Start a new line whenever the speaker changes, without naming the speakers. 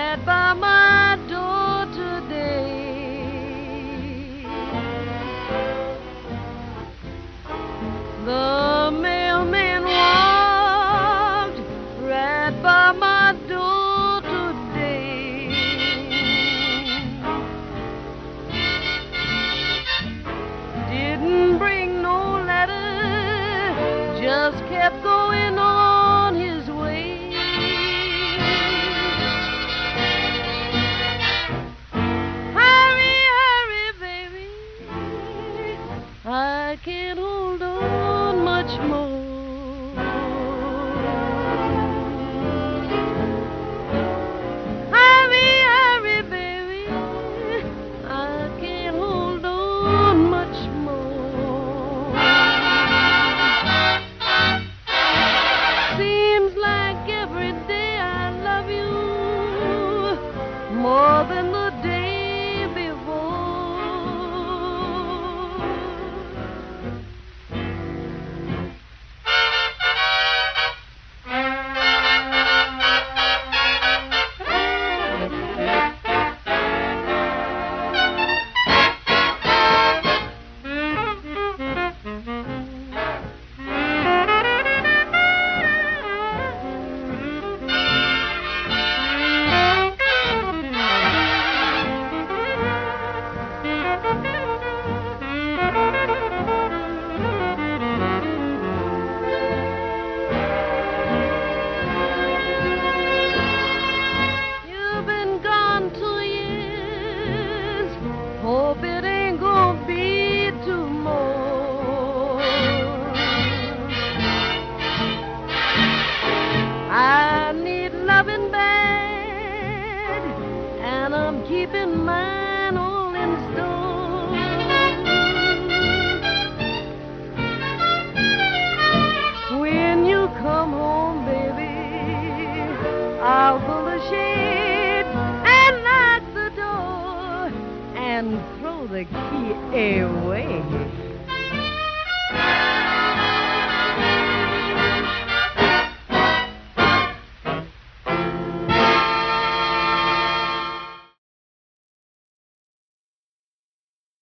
right by my door today. The mailman walked right by my door today. Didn't bring no letter, just kept going on his way. Hurry, hurry, baby, I can't hold on much more. Hurry, hurry, baby, I can't hold on much more. Seems like every day I love you more than the day before. You've been gone 2 years, hope it ain't gonna be 2 more. I need loving bad, and I'm keeping mine all in store. When you come home, baby, I'll pull the shades and lock the door and throw the key away.